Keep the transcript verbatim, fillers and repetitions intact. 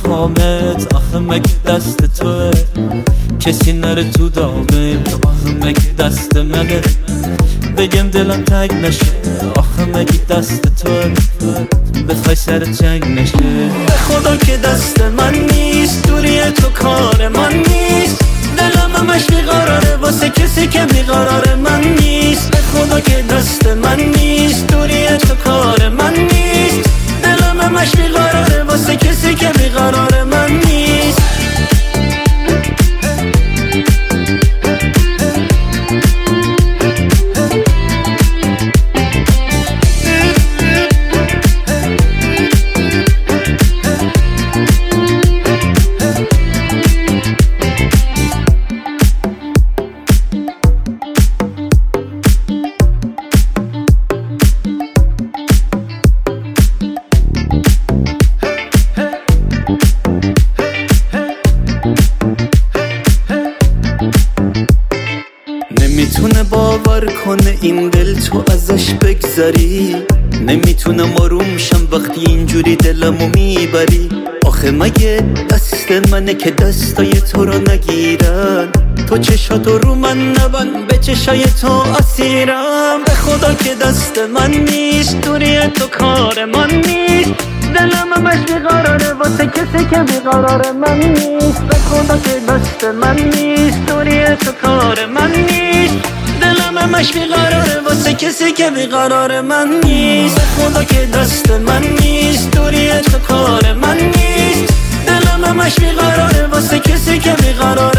میخوامت، آخه مگه دست توه کسی نره تو دامم، آخه مگه دست منه بگم دلم تنگ نشه، آخه مگه دست توه بخوای سر جنگ نشه. به خدا که دست من نیست، دوری تو کار من نیست، دلم همش بیقراره واسه کسی که بیقرار من نیست. به خدا که دست من نیست، دوری تو کار من نیست، دلم همش بیقراره واسه کسی که بیقرار من نیست. نمیتونه باور کنه این دل تو ازش بگذری، نمیتونم آروم شم وقتی اینجوری دلمو میبری. آخه مگه دست منه که دستای تو رو نگیرن، تو چشاتو رو من نبند به چشای تو اسیرم. به خدا که دست من نیست، دوری تو کار من نیست، دلم همش بیقراره واسه کسی که بیقرار من نیست. به خدا که دست من نیست، دوری تو کار من نیست، دلم همش بیقراره واسه کسی که بیقرار من نیست. به خدا که دست من نیست، دوری تو کار من نیست، دلم همش بیقراره واسه کسی که بیقرار